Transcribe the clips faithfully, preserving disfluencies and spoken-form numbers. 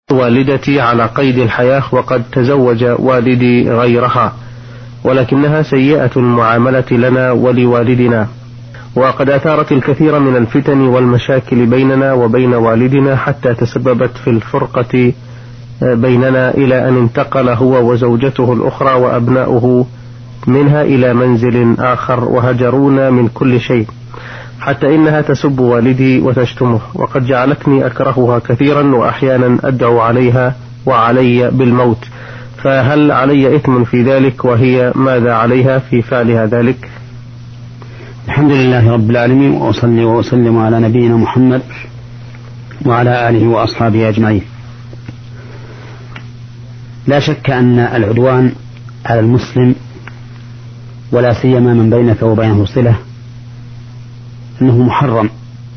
والدتي على قيد الحياة وقد تزوج والدي غيرها، ولكنها سيئة المعاملة لنا ولوالدنا، وقد أثارت الكثير من الفتن والمشاكل بيننا وبين والدنا حتى تسببت في الفرقة بيننا إلى أن انتقل هو وزوجته الأخرى وأبناؤه منها إلى منزل آخر وهجرونا من كل شيء، حتى إنها تسب والدي وتشتمه، وقد جعلتني أكرهها كثيرا وأحيانا أدعو عليها وعلي بالموت، فهل علي إثم في ذلك؟ وهي ماذا عليها في فعلها ذلك؟ الحمد لله رب العالمين، وأصلي وأسلم على نبينا محمد وعلى آله وأصحابه أجمعين. لا شك أن العدوان على المسلم ولا سيما من بينك وبينه صلة أنه محرم،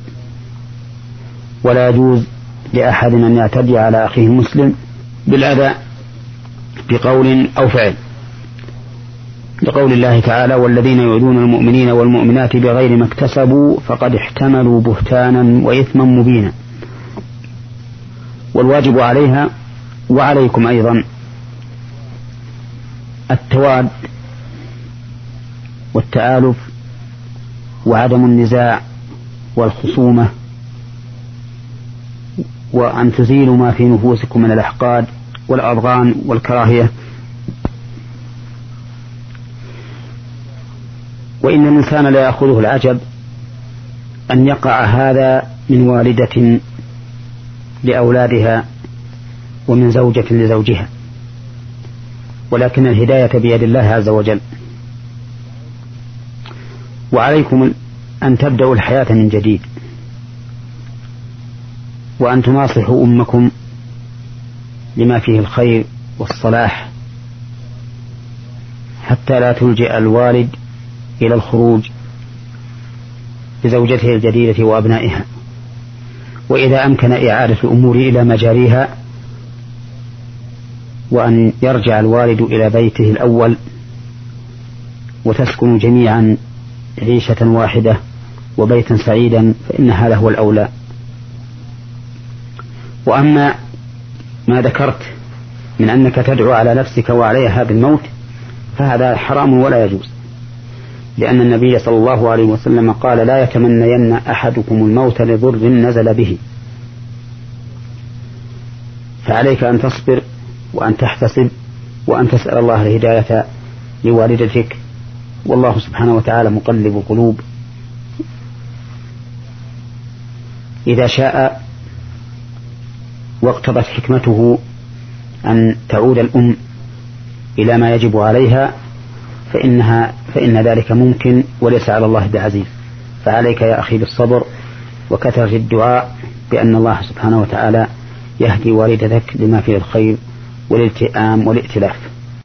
ولا يجوز لأحد أن يعتدي على أخيه المسلم بالأذى بقول أو فعل، لقول الله تعالى: والذين يؤذون المؤمنين والمؤمنات بغير ما اكتسبوا فقد احتملوا بهتانا وإثما مبينا. والواجب عليها وعليكم أيضا التواد والتآلف وعدم النزاع والخصومة، وأن تزيلوا ما في نفوسكم من الأحقاد والأضغان والكراهية. وإن الإنسان لا يأخذه العجب أن يقع هذا من والدة لأولادها ومن زوجة لزوجها، ولكن الهداية بيد الله عز وجل. وعليكم أن تبدأوا الحياة من جديد، وأن تناصحوا أمكم لما فيه الخير والصلاح، حتى لا تلجئ الوالد إلى الخروج بزوجته الجديدة وأبنائها. وإذا أمكن إعادة الأمور إلى مجاريها، وأن يرجع الوالد إلى بيته الأول وتسكنوا جميعا عيشة واحدة وبيتا سعيدا، فإن هذا هو الأولى. وأما ما ذكرت من أنك تدعو على نفسك وعليها بالموت فهذا حرام ولا يجوز، لأن النبي صلى الله عليه وسلم قال: لا يتمنين أحدكم الموت لضر نزل به. فعليك أن تصبر وأن تحتسب وأن تسأل الله الهداية لوالدتك، والله سبحانه وتعالى مقلب القلوب، إذا شاء واقتضت حكمته أن تعود الأم إلى ما يجب عليها فإنها فإن ذلك ممكن وليس على الله بعزيز. فعليك يا أخي بالصبر وكثرة الدعاء بأن الله سبحانه وتعالى يهدي والدتك لما فيه الخير والالتئام والائتلاف.